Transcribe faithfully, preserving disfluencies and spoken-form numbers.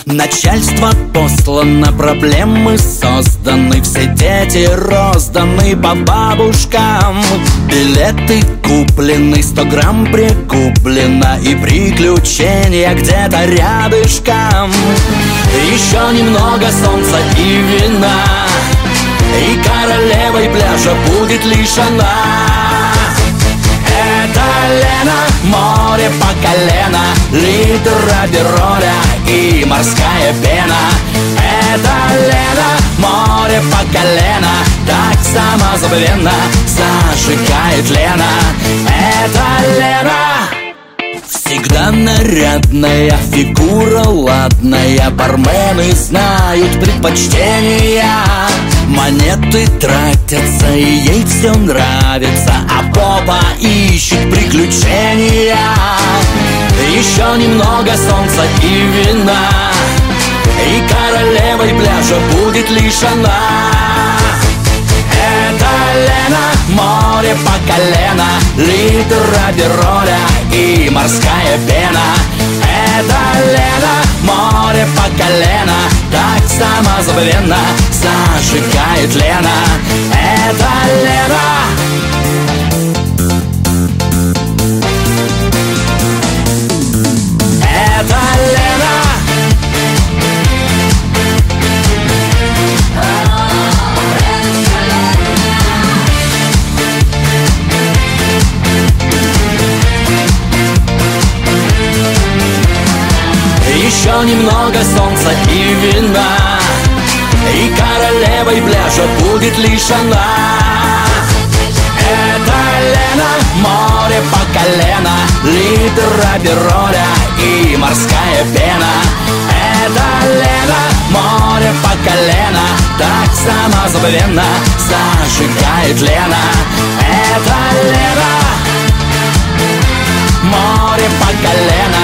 Начальство послано, проблемы созданы, все дети розданы по бабушкам. Билеты куплены, сто грамм прикуплено, и приключения где-то рядышком. Еще немного солнца и вина, и королевой пляжа будет лишь она. Это Лена, море по колено, литр робероля и морская пена. Это Лена, море по колено, так самозабвенно зажигает Лена. Это Лена. Всегда нарядная, фигура ладная, бармены знают предпочтения. Монеты тратятся, и ей все нравится, а попа ищет приключения. Еще немного солнца и вина, и королевой пляжа будет лишь она. Это Лена, море по колено, литр робероля и морская пена. Это Лена, море по колено, так самозабвенно зажигает Лена. Это Лена. Это Лена. Еще немного солнца и вина, и королевой пляжа будет лишь она. Это Лена, море по колено, литр робероля и морская пена. Это Лена, море по колено, так самозабвенно зажигает Лена. Это Лена, море по колено,